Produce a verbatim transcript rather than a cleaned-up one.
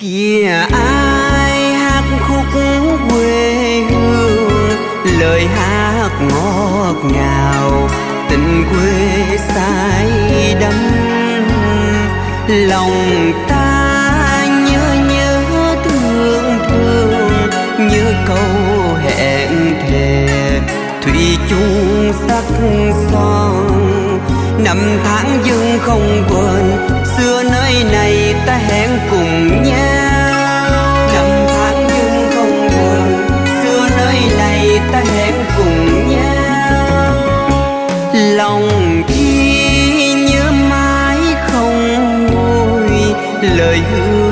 Kìa ai hát khúc quê hương, lời hát ngọt ngào, tình quê say đắm. Lòng ta nhớ nhớ thương thương, như câu hẹn thề thủy chung sắc son. Năm tháng dưng không quên, xưa nơi này ta hẹn cùng nhau. Năm tháng dưng không quên, xưa nơi này ta hẹn cùng nhau. Lòng khi nhớ mãi không nguôi, lời hứa